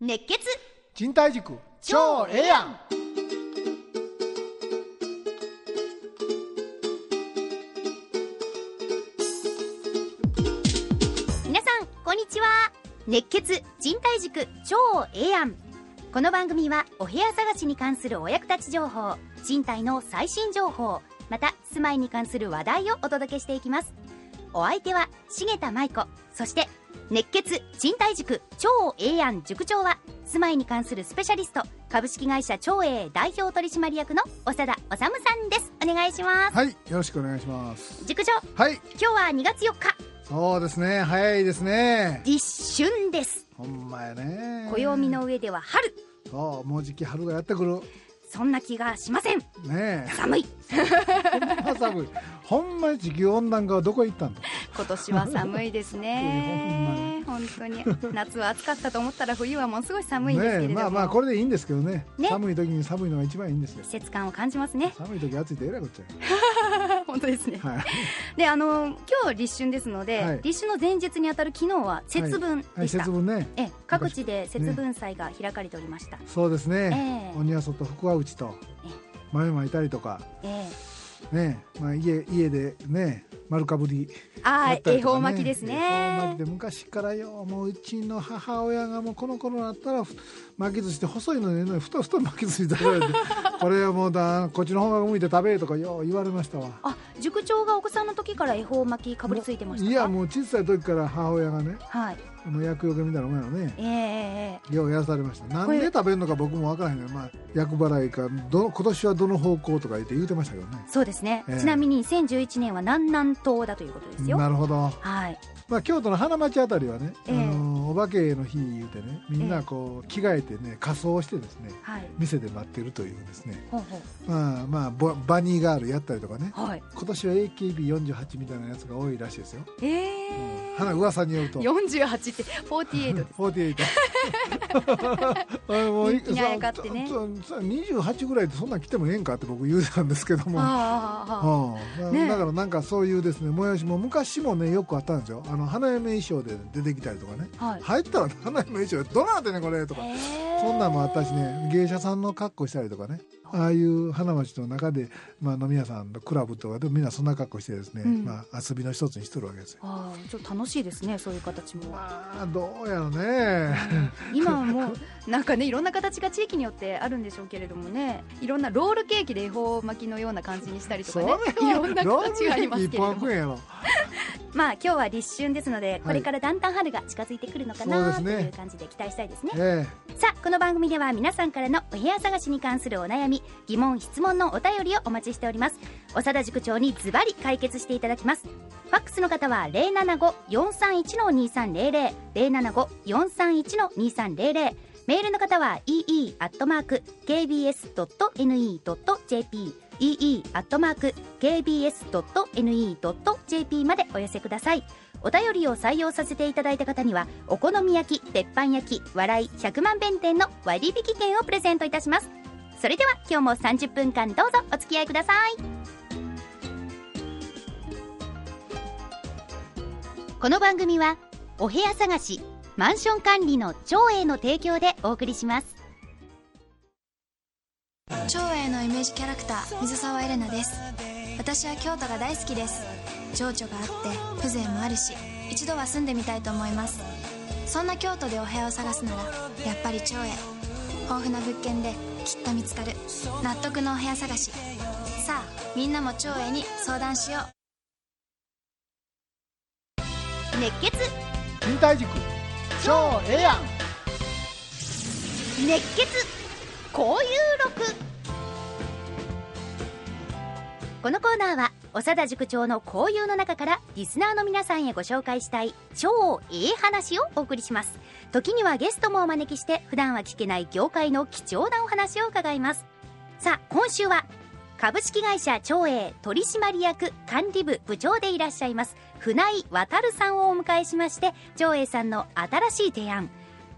熱血賃貸塾超ええやん。 皆さんこんにちは。熱血賃貸塾超ええやん。この番組はお部屋探しに関するお役立ち情報、賃貸の最新情報、また住まいに関する話題をお届けしていきます。お相手は重田舞子、そして熱血賃貸塾超ええやん塾長は住まいに関するスペシャリスト、株式会社超え代表取締役の長田治さんです。お願いします。 はい、よろしくお願いします。 塾長、 はい、 今日は2月4日。 そうですね、早いですね。 立春です。 ほんまやね。 暦の上では春。 そう、もうじき春がやってくる。 そんな気がしませんねえ、 寒いほんま寒い。ほんま地球温暖化はどこへ行ったんだ。 今年は寒いですね本当に夏は暑かったと思ったら冬はものすごい寒いんですけれども、 ねえ、まあこれでいいんですけど ね、寒い時に寒いのが一番いいんですよ。 季節感を感じますね。 寒い時暑いってえらいこっちゃ本当ですね、 はい、 で今日立春ですので、 はい、 立春の前日にあたる昨日は節分でした、 はい、節分ね。 各地で節分祭が開かれておりました、 そうですね、鬼は外福は内と豆まいたりとか、ね、まあ、家でね丸かぶりやったりとかね、恵方巻きですね。恵方巻きで昔からよ、もううちの母親がもうこの頃になったら巻き寿司って細いのに太い巻き寿司食べられてこれはもうこっちの方が向いて食べるとかよう言われましたわ。 あ、塾長がお子さんの時から恵方巻きかぶりついてましたか？ いや、もう小さい時から母親がね、 はい、 厄除けみたいなもんやろね、ようやらされました。なんで食べるのか僕も分からへんけど、まあ、厄払いか今年はどの方向とか言ってましたけどね。 そうですね、ちなみに2011年は南南東だということですよ。 なるほど、 はい。 まあ、京都の花町あたりはね、お化けの日言うてね、みんなこう着替えてね仮装してですね、店で待ってるというですね、まあバニーガールやったりとかね、今年は AKB48 みたいなやつが多いらしいですよ。噂によると 48って48です。 もう人気にあやかってね、 28ぐらいでそんなん来てもええんかって僕言うてたんですけども、だからなんかそういうですね催しも昔もねよくあったんですよ。花嫁衣装で出てきたりとかね、入ったら花嫁衣装でどうなってんねんこれとか、そんなんもあったしね、芸者さんの格好したりとかね、ああいう花町の中で、まあ、飲み屋さんのクラブとかでみんなそんな格好してですね、まあ、遊びの一つにしとるわけですよ。 ちょっと楽しいですね、そういう形も。 まあどうやろね、 今はもうなんかね、いろんな形が地域によってあるんでしょうけれどもね、いろんなロールケーキで恵方巻きのような感じにしたりとかね、いろんな形がありますけれどもまあ今日は立春ですので、これからだんだん春が近づいてくるのかなという感じで期待したいですね。さあ、この番組では皆さんからのお部屋探しに関するお悩み、疑問、質問のお便りをお待ちしております。長田塾長にズバリ解決していただきます。ファックスの方は 075-431-2300 075-431-2300、メールの方は ee@kbs.ne.jp ee@kbs.ne.jp までお寄せください。お便りを採用させていただいた方には、お好み焼き、鉄板焼き、笑い100万弁店の割引券をプレゼントいたします。それでは今日も30分間どうぞお付き合いください。この番組はお部屋探し、マンション管理の長英の提供でお送りします。 長英のイメージキャラクター、水沢エレナです。私は京都が大好きです。情緒があって風情もあるし、一度は住んでみたいと思います。そんな京都でお部屋を探すならやっぱり長英。豊富な物件できっと見つかる納得のお部屋探し。さあ、みんなも長英に相談しよう。 熱血賃貸塾超ええやん。 熱血交友録。このコーナーは長田塾長の交友の中からリスナーの皆さんへご紹介したい超ええ話をお送りします。時にはゲストもお招きして普段は聞けない業界の貴重なお話を伺います。さあ、今週は株式会社長英取締役管理部部長でいらっしゃいます船井渉さんをお迎えしまして、長英さんの新しい提案、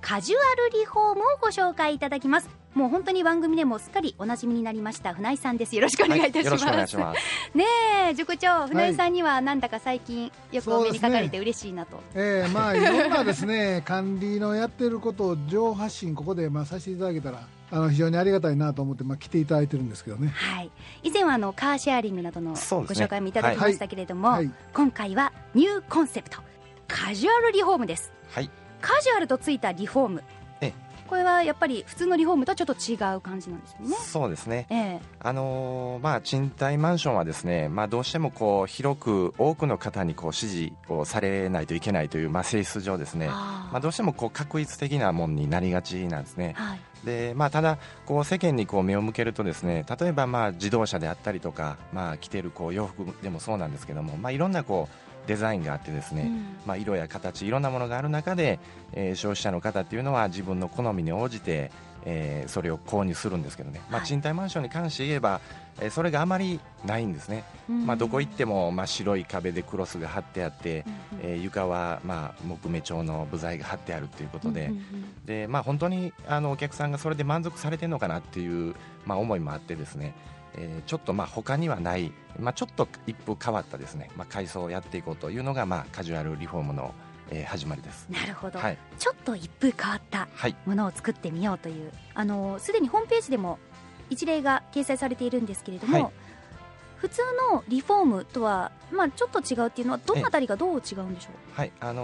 カジュアルリフォームをご紹介いただきます。もう本当に番組でもすっかりおなじみになりました船井さんです。よろしくお願いいたします、 よろしくお願いします。 ねえ塾長、船井さんにはなんだか最近よくお目にかかれて嬉しいなと、 まあいろんなですね管理のやってることを情報発信ここでさせていただけたら非常にありがたいなと思って来ていただいてるんですけどね。 はい、以前はカーシェアリングなどのご紹介もいただきましたけれども、 はいはい、 今回はニューコンセプトカジュアルリフォームです。 はい、 カジュアルとついたリフォーム、これはやっぱり普通のリフォームとはちょっと違う感じなんですよね。 そうですね、賃貸マンションはですね、どうしても広く多くの方に支持をされないといけないという、性質上ですね、どうしても確一的なものになりがちなんですね。はい、でただ世間に目を向けるとですね、例えば自動車であったりとか、着てる洋服でもそうなんですけども、いろんなデザインがあってですね、色や形いろんなものがある中で、消費者の方っていうのは自分の好みに応じて、それを購入するんですけどね、賃貸マンションに関して言えば、それがあまりないんですね。どこ行っても、白い壁でクロスが貼ってあって、床は、木目調の部材が貼ってあるということで、で本当にお客さんがそれで満足されてるのかなっていう、思いもあってですね、ちょっと他にはない、ちょっと一風変わったですね、改装をやっていこうというのが、カジュアルリフォームの、始まりです。 なるほど、 はい、 ちょっと一風変わったものを作ってみようという、すでにホームページでも一例が掲載されているんですけれども、はい、普通のリフォームとは、ちょっと違うっていうのはどのあたりがどう違うんでしょう。 はい、我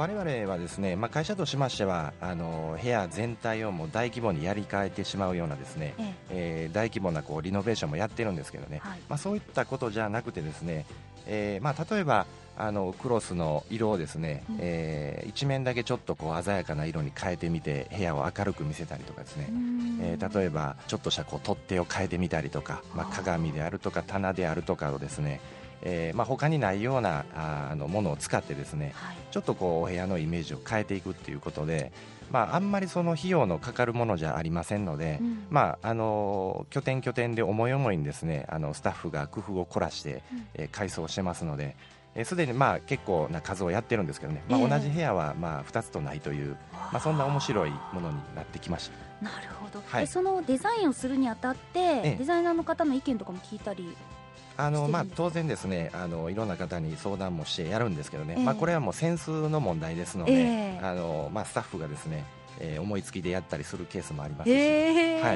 々はですね、会社としましては部屋全体をもう大規模にやり替えてしまうようなですね、大規模なリノベーションもやってるんですけどね、はい、そういったことじゃなくてですね、例えばクロスの色をですね、一面だけちょっと鮮やかな色に変えてみて部屋を明るく見せたりとかですね、例えばちょっとした取っ手を変えてみたりとか、鏡であるとか棚であるとかをですね、他にないようなものを使ってですね、はい、ちょっとお部屋のイメージを変えていくっていうことで、あんまりその費用のかかるものじゃありませんので、拠点で思い思いにですねスタッフが工夫を凝らして、改装してますので、すでに結構な数をやってるんですけどね、同じ部屋は2つとないという、そんな面白いものになってきました。 なるほど、はい、そのデザインをするにあたって、デザイナーの方の意見とかも聞いたり当然ですね、いろんな方に相談もしてやるんですけどね、これはもうセンスの問題ですので、スタッフがですね、思いつきでやったりするケースもありますし、はい、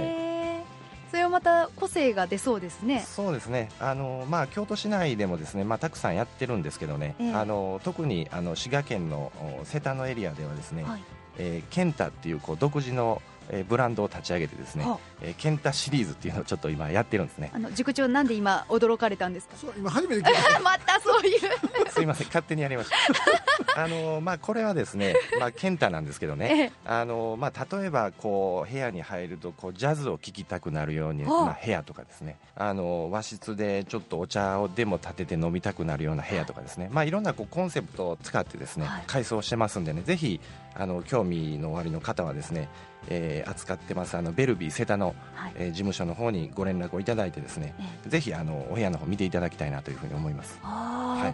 それはまた個性が出そうですね。 そうですね、京都市内でもですね、たくさんやってるんですけどね、特に滋賀県の瀬田のエリアではですね、はい、ケンタっていう独自のブランドを立ち上げてですね、ケンタシリーズっていうのをちょっと今やってるんですね。 塾長、なんで今驚かれたんですか。 今初めて聞いたまたそういうすいません、勝手にやりましたこれはですね、ケンタなんですけどね、例えば部屋に入るとジャズを聴きたくなるような部屋とかですね、和室でちょっとお茶をでも立てて飲みたくなるような部屋とかですね、いろんなコンセプトを使ってですね、改装してますんでね、ぜひ興味のおありの方はですね、扱ってますベルビー瀬田の、事務所の方にご連絡をいただいてですね、ぜひお部屋の方見ていただきたいなというふうに思います。 はい、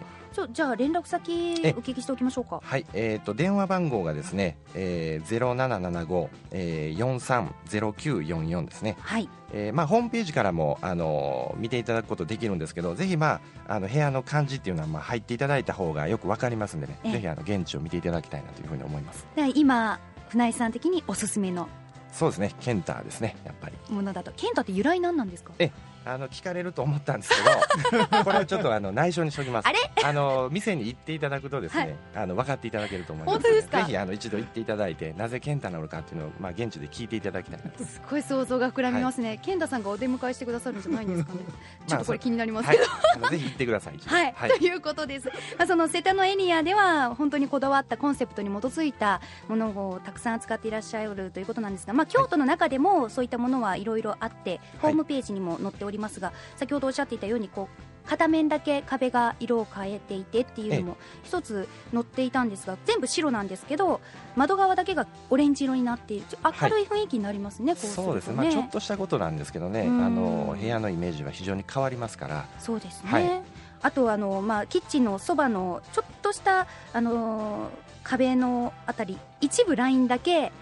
じゃあ連絡先お聞きしておきましょうか。 はい、電話番号がですね、0775-430944ですね。はい、ホームページからも見ていただくことできるんですけど、ぜひ部屋の感じっていうのは入っていただいた方がよく分かりますんでね、ぜひ現地を見ていただきたいなというふうに思います。 今船井さん的におすすめの、 そうですね、ケンタですね、やっぱりものだと。ケンタって由来なんなんですか。 聞かれると思ったんですけどこれはちょっと内緒にしておきます。店に行っていただくとですね、分かっていただけると思いますので、 本当ですか。 ぜひ一度行っていただいて、なぜケンタなのかっていうのを、現地で聞いていただきたいなと。 すごい想像が膨らみますね。ケンタさんがお出迎えしてくださるんじゃないんですかねちょっとこれ気になりますけど、 ぜひ行ってください。 ということです。その瀬田のエリアでは本当にこだわったコンセプトに基づいたものをたくさん扱っていらっしゃるということなんですが、京都の中でもそういったものはいろいろあって、ホームページにも載っておりますが、先ほどおっしゃっていたように片面だけ壁が色を変えていてっていうのも一つ載っていたんですが、全部白なんですけど窓側だけがオレンジ色になっている、明るい雰囲気になりますね。 そうですね、ちょっとしたことなんですけどね、部屋のイメージは非常に変わりますから。 そうですね、あとキッチンのそばのちょっとした壁のあたり一部ラインだけ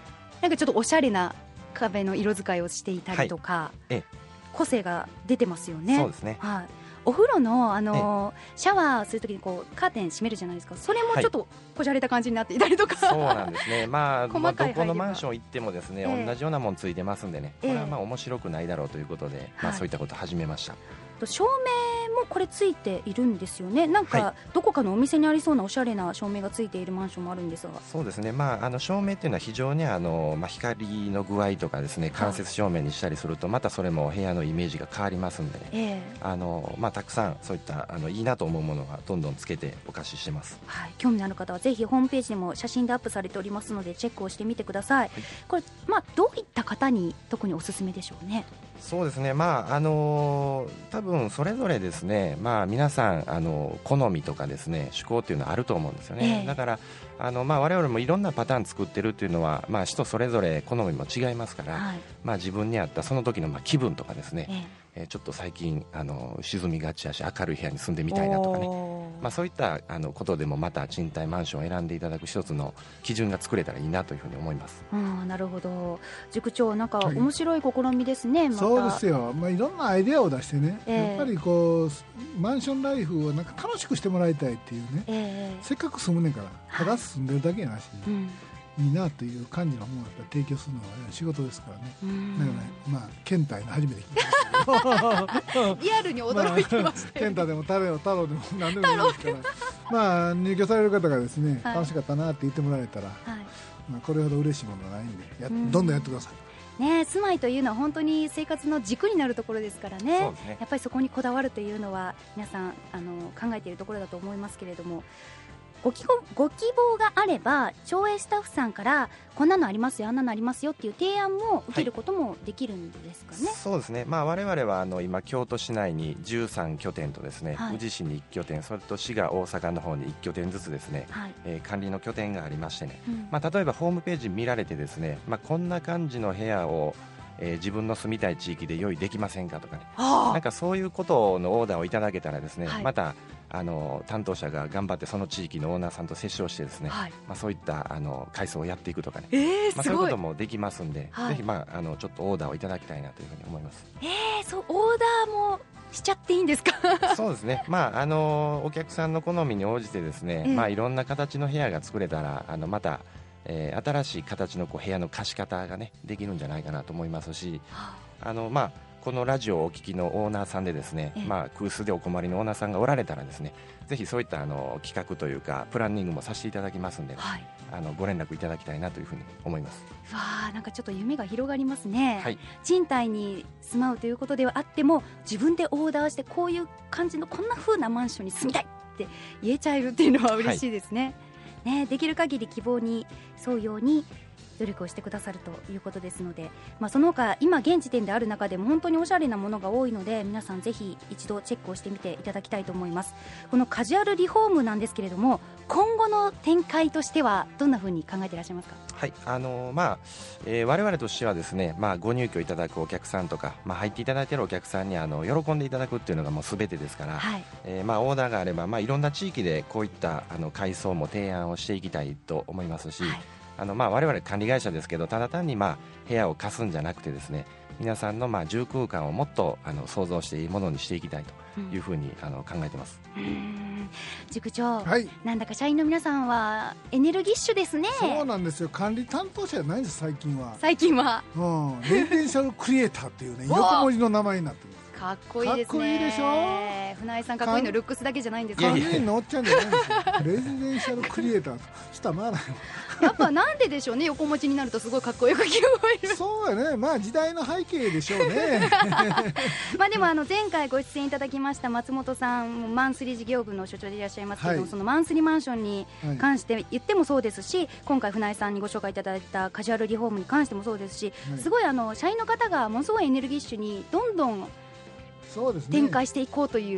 なんかちょっとおしゃれな壁の色使いをしていたりとか、個性が出てますよね。 そうですね、 はい。お風呂の、シャワーするときにこうカーテン閉めるじゃないですか。それもちょっとこじゃれた感じになっていたりとか、 そうなんですね。まあどこのマンション行ってもですね、同じようなもんついてますんでね、これはまあ面白くないだろうということで、まあそういったことを始めました。 照明もこれついているんですよね。なんかどこかのお店にありそうなおしゃれな照明がついているマンションもあるんですが。 そうですね、まあ、照明っていうのは非常に光の具合とかですね、間接照明にしたりするとまたそれも部屋のイメージが変わりますんで、ね、たくさんそういったいいなと思うものがどんどんつけてお貸ししてます。 はい、興味のある方はぜひホームページでも写真でアップされておりますのでチェックをしてみてください。これ、どういった方に特におすすめでしょうね。 そうですね、多分それぞれですね、皆さん好みとかですね、趣向っていうのはあると思うんですよね。だから我々もいろんなパターン作ってるっていうのは、人それぞれ好みも違いますから、自分に合ったその時の気分とかですね、ちょっと最近沈みがちやし明るい部屋に住んでみたいなとかね、そういったことでもまた賃貸マンションを選んでいただく一つの基準が作れたらいいなというふうに思います。 なるほど。塾長、なんか面白い試みですね。 そうですよ、いろんなアイデアを出してね、やっぱりこうマンションライフをなんか楽しくしてもらいたいっていうね、せっかく住むねんからただ住んでるだけやなし、いいなという感じのものを提供するのが仕事ですからね。だからね、県大の初めて聞いたんですけどリアルに驚いてましたよ、 県大でも太郎でも何でもいいですから入居される方がですね、楽しかったなって言ってもらえたら、これほど嬉しいものはないんでどんどんやってください。 住まいというのは本当に生活の軸になるところですからね。やっぱりそこにこだわるというのは皆さん考えているところだと思いますけれども、ご希望があれば町営スタッフさんからこんなのありますよ、あんなのありますよっていう提案も受けることもできるんですかね。 そうですね、我々は今京都市内に13拠点とですね、宇治市に1拠点、それと滋賀大阪の方に1拠点ずつですね、管理の拠点がありましてね、例えばホームページ見られてですね、こんな感じの部屋を自分の住みたい地域で用意できませんかとかね、なんかそういうことのオーダーをいただけたらですね、また担当者が頑張ってその地域のオーナーさんと折衝してですね、そういった改装をやっていくとかね、そういうこともできますんで、ぜひちょっとオーダーをいただきたいなというふうに思います。 そうオーダーもしちゃっていいんですか？ そうですね、お客さんの好みに応じてですね、いろんな形の部屋が作れたらまた新しい形の部屋の貸し方がねできるんじゃないかなと思いますし、このラジオをお聞きのオーナーさんでですね、空室でお困りのオーナーさんがおられたらですね、ぜひそういった企画というかプランニングもさせていただきますんで、ご連絡いただきたいなというふうに思います。 なんかちょっと夢が広がりますね。賃貸に住まうということではあっても自分でオーダーしてこういう感じのこんな風なマンションに住みたいって言えちゃえるっていうのは嬉しいですね。できる限り希望に沿うように努力をしてくださるということですので、その他今現時点である中でも本当におしゃれなものが多いので、皆さんぜひ一度チェックをしてみていただきたいと思います。このカジュアルリフォームなんですけれども、今後の展開としてはどんなふうに考えていらっしゃいますか？ 我々としてはですね、ご入居いただくお客さんとか、入っていただいているお客さんに喜んでいただくっていうのがもう全てですから、オーダーがあれば、いろんな地域でこういった改装も提案をしていきたいと思いますし、我々管理会社ですけど、ただ単に部屋を貸すんじゃなくてですね、皆さんの住空間をもっと想像していいものにしていきたいというふうに考えてます。 塾長、なんだか社員の皆さんはエネルギッシュですね。 そうなんですよ、管理担当者じゃないんです最近は。レジデンシャルクリエイターっていうね横文字の名前になってる。 かっこいいですね。かっこいいでしょ。船井さんかっこいいのルックスだけじゃないんですか？ 管理員のおっちゃんじゃないんですよ。レジデンシャルクリエイターしたまらない。 やっぱなんででしょうね、横文字になるとすごいかっこよく聞こえる。 そうやね、時代の背景でしょうね。 でも前回ご出演いただきました松本さん、マンスリー事業部の所長でいらっしゃいますけど、そのマンスリーマンションに関して言ってもそうですし、今回船井さんにご紹介いただいたカジュアルリフォームに関してもそうですし、すごい社員の方がものすごいエネルギッシュにどんどん展開していこうという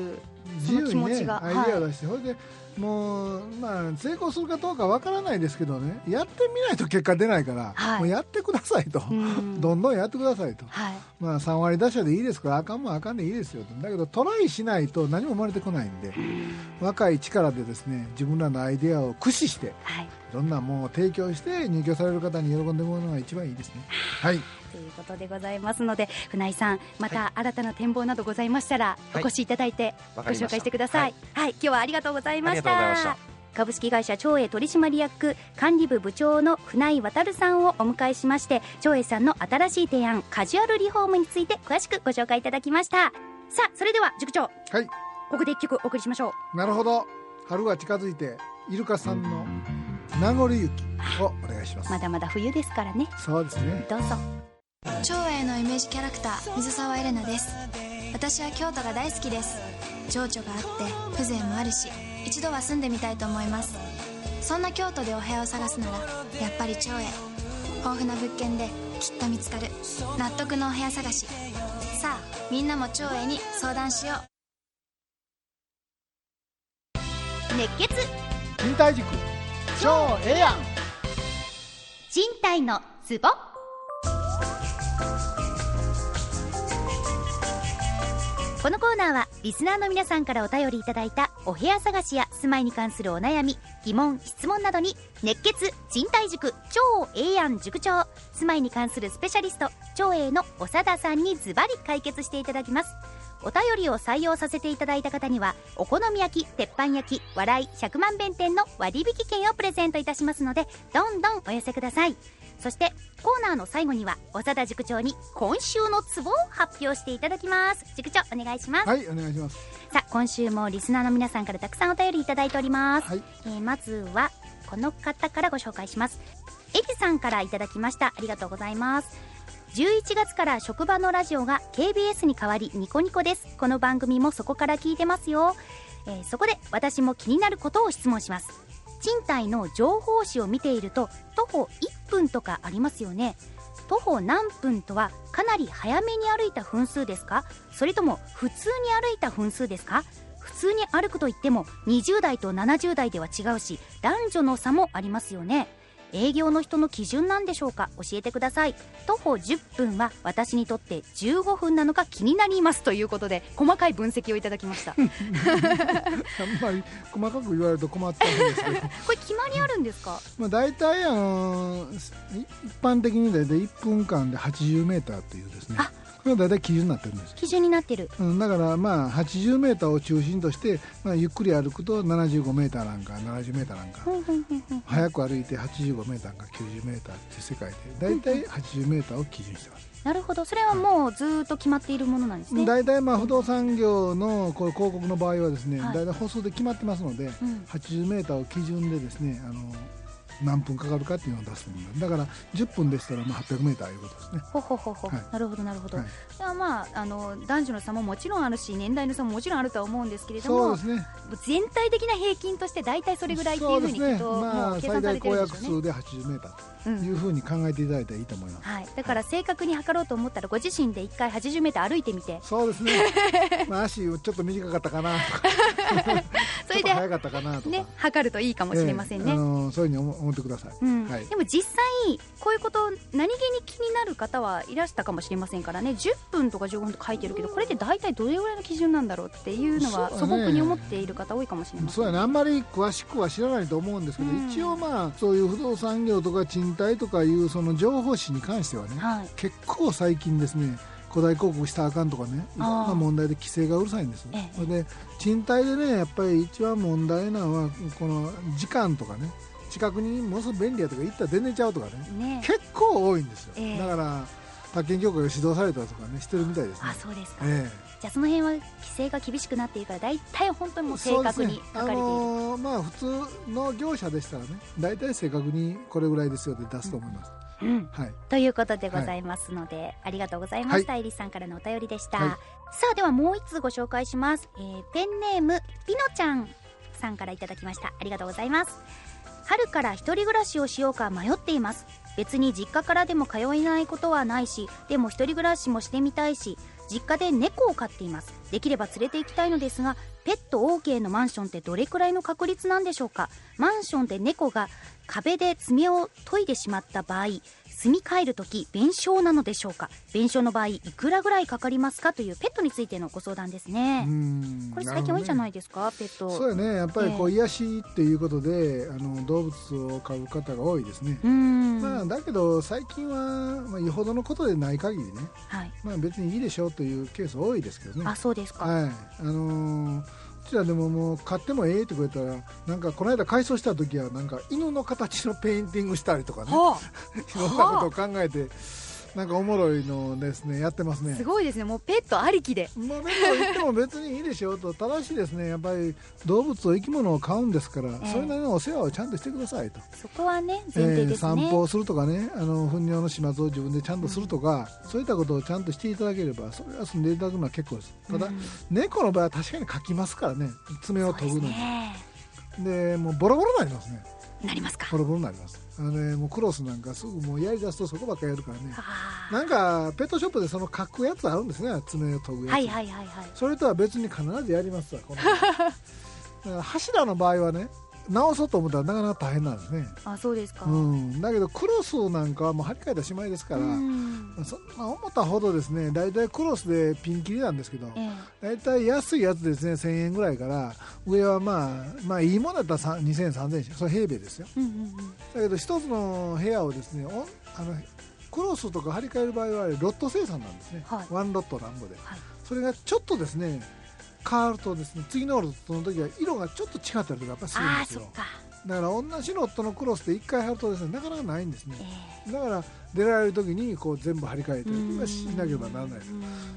自由にねアイデアを出して、それでもう成功するかどうかわからないですけどね、やってみないと結果出ないから、もうやってくださいと、どんどんやってくださいと、3割打者でいいですから、あかんもんあかんでいいですよと。だけどトライしないと何も生まれてこないんで、若い力でですね、自分らのアイデアを駆使して、いろんなものを提供して入居される方に喜んでもらうのが一番いいですね。 ということでございますので、船井さんまた新たな展望などございましたら、お越しいただいてご紹介してください。今日はありがとうございました。株式会社長栄取締役管理部部長の船井渉さんをお迎えしまして、長栄さんの新しい提案カジュアルリフォームについて詳しくご紹介いただきました。さあ、それでは塾長、ここで一曲お送りしましょう。 なるほど。春が近づいて、イルカさんの名残雪をお願いします。 まだまだ冬ですからね。 そうですね。 どうぞ。 長栄のイメージキャラクター水沢エレナです。私は京都が大好きです。情緒があって風情もあるし、一度は住んでみたいと思います。そんな京都でお部屋を探すならやっぱり長栄。豊富な物件できっと見つかる納得のお部屋探し。さあみんなも長栄に相談しよう。熱血賃貸塾超ええやん。 賃貸のツボ。このコーナーはリスナーの皆さんからお便りいただいたお部屋探しや住まいに関するお悩み、疑問、質問などに熱血賃貸塾超ええやん塾長、住まいに関するスペシャリスト長栄の長田さんにズバリ解決していただきます。お便りを採用させていただいた方には、お好み焼き、鉄板焼き、笑い100万弁店の割引券をプレゼントいたしますので、どんどんお寄せください。そしてコーナーの最後には長田塾長に今週のツボを発表していただきます。塾長お願いします。 はい、お願いします。 さあ、今週もリスナーの皆さんからたくさんお便りいただいております。まずはこの方からご紹介します。エリさんからいただきました。ありがとうございます。11月から職場のラジオが KBS に変わりニコニコです。この番組もそこから聞いてますよ。そこで私も気になることを質問します。賃貸の情報誌を見ていると徒歩1分とかありますよね。徒歩何分とはかなり早めに歩いた分数ですか、それとも普通に歩いた分数ですか。普通に歩くといっても20代と70代では違うし、男女の差もありますよね。営業の人の基準なんでしょうか、教えてください。徒歩10分は私にとって15分なのか気になります、ということで細かい分析をいただきました。あんまり細かく言われると困っちゃうんですけどこれ決まりあるんですか。 大体一般的に大体1分間で80メーターというですね、これは大体基準になってるんです。 基準になってる、 だから80メーターを中心として、ゆっくり歩くと75メーターなんか70メーターなんか、早く歩いて85メーターか90メーターって世界で大体80メーターを基準にしてます。 なるほど、それはもうずっと決まっているものなんですね。 大体不動産業のこう広告の場合はですね、大体歩数で決まってますので、80メーターを基準でですね、何分かかるかっていうのを出すんだから10分でしたら800メーターいうことですね。 なるほどなるほど。男女の差ももちろんあるし、年代の差ももちろんあるとは思うんですけれども、 そうですね、 全体的な平均として大体それぐらいっていうふうにきっともう計算されてるんでしょうね。 最大公約数で80メーターというふうに考えていただいたらいいと思います。 だから正確に測ろうと思ったらご自身で1回80メーター歩いてみて。 そうですね。足ちょっと短かったかなとかそれで早かったかなとか測るといいかもしれませんね。 そういうふうに思ってください。 でも実際こういうこと何気に気になる方はいらしたかもしれませんからね。10分とか15分とか書いてるけど、これって大体どれぐらいの基準なんだろうっていうのは素朴に思っている方多いかもしれません。 そうやね、あんまり詳しくは知らないと思うんですけど、一応そういう不動産業とか賃貸とかいうその情報誌に関してはね、結構最近ですね、古代広告したらあかんとかね、いろんな問題で規制がうるさいんです。それで賃貸でね、やっぱり一番問題なのはこの時間とかね、近くにものすごく便利やとか行ったら出寝ちゃうとか ね、結構多いんですよ。だから宅建協会が指導されたとかねしてるみたいですね。 そうですか。じゃあその辺は規制が厳しくなっているから大体本当にもう正確に書かれている。 普通の業者でしたらね、大体正確にこれぐらいですよって出すと思います。 ということでございますので、ありがとうございました。エリスさんからのお便りでした。さあ、ではもう一通ご紹介します。ペンネームピノちゃんさんからいただきました。ありがとうございます。春から一人暮らしをしようか迷っています。 別に実家からでも通えないことはないし、でも一人暮らしもしてみたいし、実家で猫を飼っています。できれば連れて行きたいのですが、ペット OK のマンションってどれくらいの確率なんでしょうか。マンションで猫が壁で爪を研いでしまった場合、住み替えるとき弁償なのでしょうか。弁償の場合いくらぐらいかかりますか、というペットについてのご相談ですね。これ最近多いんじゃないですか、ペット。 そうやね、やっぱりこう、癒しっていうことで動物を飼う方が多いですね。だけど最近は、よほどのことでない限りね、別にいいでしょうというケース多いですけどね。 あ、そうですか。 こちらでももう買ってもええって言ったら、なんかこの間改装した時はなんか犬の形のペインティングしたりとかね、いろんなことを考えて、なんかおもろいのですね、やってますね。 すごいですね、もうペットありきで。 ペット言っても別にいいでしょうと。ただしですね、やっぱり動物を生き物を飼うんですから、それなりのお世話をちゃんとしてくださいと。 そこはね、前提ですね。 散歩をするとかね、糞尿の始末を自分でちゃんとするとか、そういったことをちゃんとしていただければ、それは住んでいただくのは結構です。ただ、猫の場合は確かにかきますからね、爪を研ぐのに。でもうボロボロになりますね。 なりますか。 ボロボロになります。もうクロスなんかすぐもうやりだすとそこばっかりやるからね。なんかペットショップでその書くやつあるんですね、爪を研ぐやつ。それとは別に必ずやりますわ、このだから柱の場合はね、直そうと思ったらなかなか大変なんですね。 あ、そうですか。 だけどクロスなんかはもう張り替えたらしまいですから、そんな思ったほどですね、だいたいクロスでピンキリなんですけど、だいたい安いやつですね、1000円ぐらいから、上はまあいいものだったら2000円3000円、それ平米ですよ。だけど一つの部屋をですね、クロスとか張り替える場合はロット生産なんですね、ワンロットなんぼで、それがちょっとですね変わるとですね、次のロットの時は色がちょっと違ったりとかやっぱりするんですよ。だから同じロットのクロスで1回貼るとですね、なかなかないんですね。だから出られる時にこう全部張り替えてしなければならない。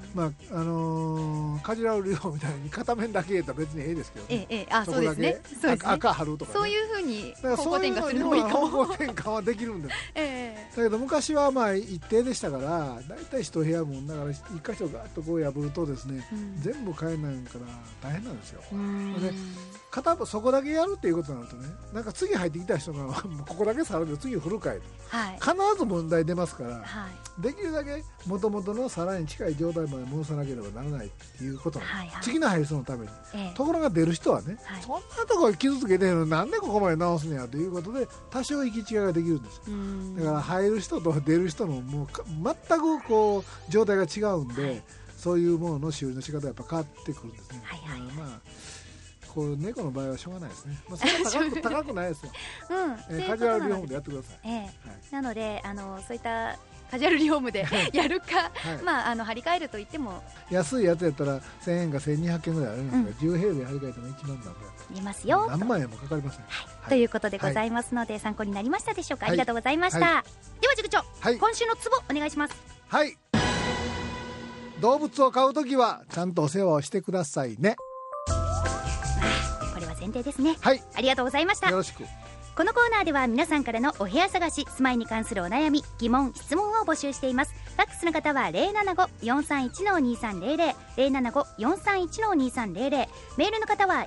カジュアル量みたいに片面だけやったら別にええですけどね。そこだけ赤貼るとかね、 そういうふうに方向転換するのもいいかも。 方向転換はできるんですだけど昔はまあ一定でしたから、だいたい一部屋もんだから一箇所ガーッとこう破るとですね、全部変えないから大変なんですよ。で片方そこだけやるっていうことになるとね、なんか次入ってきた人がここだけ触るで次振るかいと、必ず問題出ますから、できるだけ元々の皿に近い状態まで戻さなければならないっていうことなんです、次の配送のために。ところが出る人はね、そんなところ傷つけてるのになんでここまで直すんやということで多少行き違いができるんです。だから入る人と出る人のもう全くこう状態が違うんで、そういうものの修理の仕方がやっぱ変わってくるんですね。こう猫の場合はしょうがないですね。そんな高くないですよ。カジュアルリフォームでやってください。 なのでそういったカジュアルリフォームでやるか、張り替えると言っても安いやつやったら1000円か1200円ぐらいあるんですが、10平米張り替えても1万なんで見ますよ。 何万円もかかりません。 ということでございますので、参考になりましたでしょうか。ありがとうございました。では塾長、今週のツボお願いします。 はい、動物を飼うときはちゃんとお世話をしてくださいね。 これは前提ですね。 はい、 ありがとうございました。 よろしく。 このコーナーでは皆さんからのお部屋探し、住まいに関するお悩み、疑問、質問を募集しています。ファックスの方は 075-431-2300 075-431-2300、メールの方は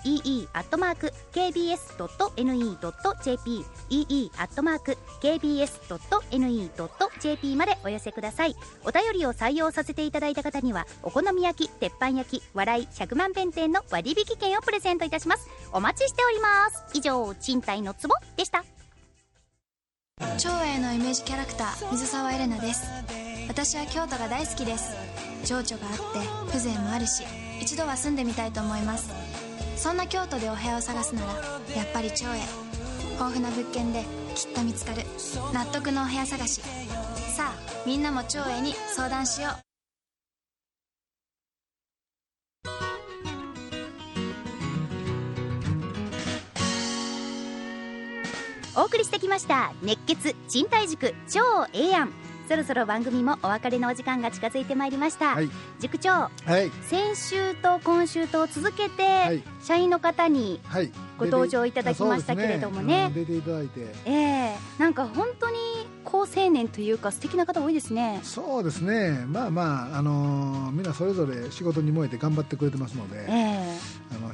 ee@kbs.ne.jp ee@kbs.ne.jp までお寄せください。お便りを採用させていただいた方には、お好み焼き、鉄板焼き、笑い100万弁店の割引券をプレゼントいたします。お待ちしております。以上、賃貸のツボでした。 長英のイメージキャラクター、水沢エレナです。私は京都が大好きです。情緒があって風情もあるし、一度は住んでみたいと思います。そんな京都でお部屋を探すならやっぱり長英。豊富な物件できっと見つかる納得のお部屋探し。さあみんなも長英に相談しよう。 お送りしてきました熱血賃貸塾超ええやん。そろそろ番組もお別れのお時間が近づいてまいりました、塾長、先週と今週と続けて、社員の方にご登場いただきましたけれどもね、 出ていただいて、 なんか本当に好青年というか素敵な方多いですね。 そうですね、みんなそれぞれ仕事に燃えて頑張ってくれてますので、非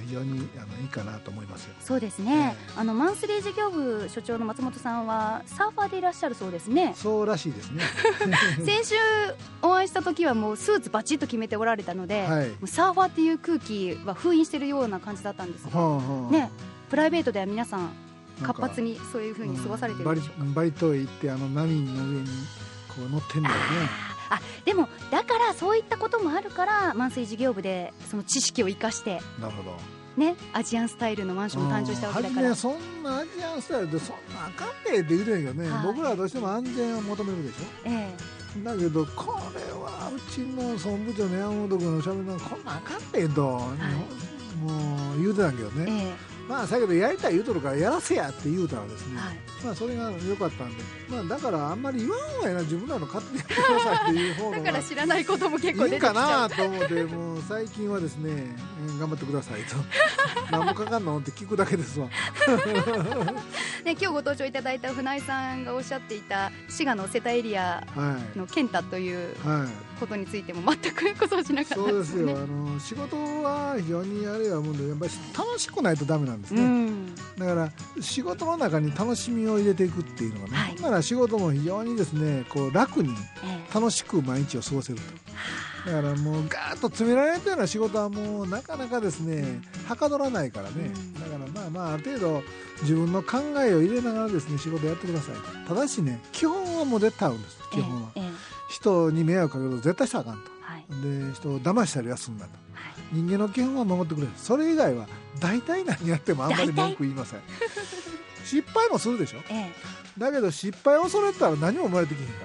非常にいいかなと思いますよ。 そうですね、マンスリー事業部所長の松本さんはサーファーでいらっしゃるそうですね。 そうらしいですね先週お会いした時はもうスーツバチッと決めておられたので、はい、もうサーファーっていう空気は封印しているような感じだったんですが、ね、プライベートでは皆さん活発にそういう風に過ごされてるんでしょうか。 バリ島へ行って波の上にこう乗ってんだよね。 でもだからそういったこともあるからマンスリー事業部でその知識を生かして、 なるほどね、アジアンスタイルのマンションも誕生したわけだから。 そんなアジアンスタイルでそんなあかんねえって言うてんけどね、僕らはどうしても安全を求めるでしょ、だけどこれはうちの総務部長の山本君のしゃべるのはこんなあかんねえと、もう言うてたんけどね、まあ、だけどやりたい言うとるからやらせやって言うたらですね、まあ、それが良かったんで、まあ、だからあんまり言わんわやな、自分らの勝手にやってくださいっていう方がだから知らないことも結構出てきちゃういいかなと思って、もう最近はですね、頑張ってくださいと何もかかんのって聞くだけですわね、今日ご登場いただいた船井さんがおっしゃっていた滋賀の瀬田エリアの健太ということについても全くご存じなかったですね。 そうですよ、仕事は非常にあれはもんでやっぱり楽しくないとダメなんですね、だから仕事の中に楽しみを入れていくっていうのがね、だから仕事も非常にですねこう楽に楽しく毎日を過ごせると、だからもうガーッと詰められたような仕事はもうなかなかですねはかどらないからね、だからまあある程度自分の考えを入れながらですね仕事やってくださいと。ただしね、基本はもう絶対あるんです。基本は、人に迷惑かけると絶対したらあかんと、で人を騙したりはすんだと、人間の基本は守ってくれる。それ以外は大体何やってもあんまり文句言いません失敗もするでしょ、だけど失敗を恐れたら何も生まれてきへんから、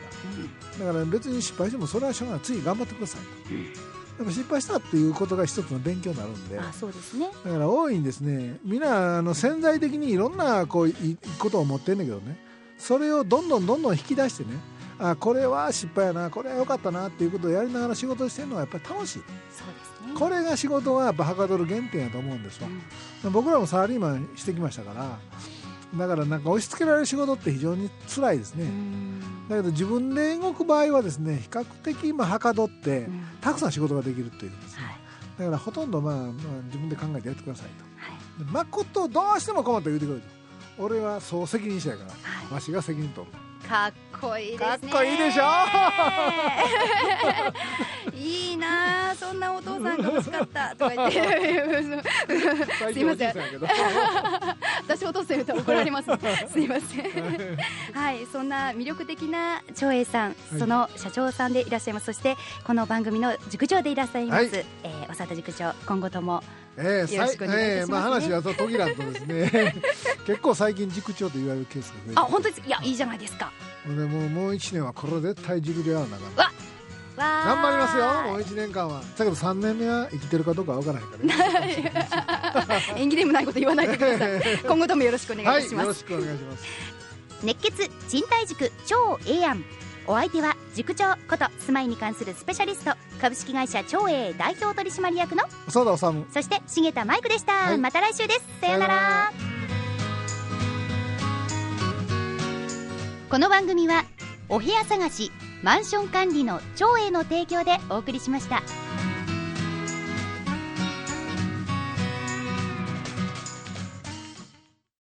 だから別に失敗してもそれはしょうがない、次頑張ってくださいと、失敗したっていうことが一つの勉強になるんで、 そうですね、 だから大いにですね、みんな潜在的にいろんなこういいことを持ってんだけどね、それをどんどん引き出してね、これは失敗やな、これは良かったなっていうことをやりながら仕事をしてるのがやっぱり楽しい。 そうですね、 これが仕事はやっぱはかどる原点やと思うんですわ、僕らもサラリーマンしてきましたから、だからなんか押し付けられる仕事って非常に辛いですね。だけど自分で動く場合はですね、比較的はかどってたくさん仕事ができるというですね、だからほとんど自分で考えてやってくださいと、誠どうしても困ったら言うてくれると、俺は総責任者やから、わしが責任取る。 かっこいいですね。 かっこいいでしょいいな、そんなお父さんが欲しかったとか言ってすいません私お父さん言ったら怒られますすいませんはい、そんな魅力的な長英さん、その社長さんでいらっしゃいます。そしてこの番組の塾長でいらっしゃいます、長田塾長、今後ともよろしくお願いいたしますね。 話は途切らんとですね結構最近塾長と言われるケースが増えて、 本当です。いや、いいじゃないですか。 もう1年はこれ絶対塾でやらなあかん。頑張りますよ、もう1年間は。だけど3年目は生きてるかどうかわからないからね縁起でもないこと言わないでください今後ともよろしくお願いいたします、 よろしくお願いします。 熱血賃貸塾超ええやん。お相手は塾長こと住まいに関するスペシャリスト、株式会社超英代表取締役の長田治、 そして重田マイクでした、また来週です。さよなら。この番組はお部屋探しマンション管理の超英の提供でお送りしました。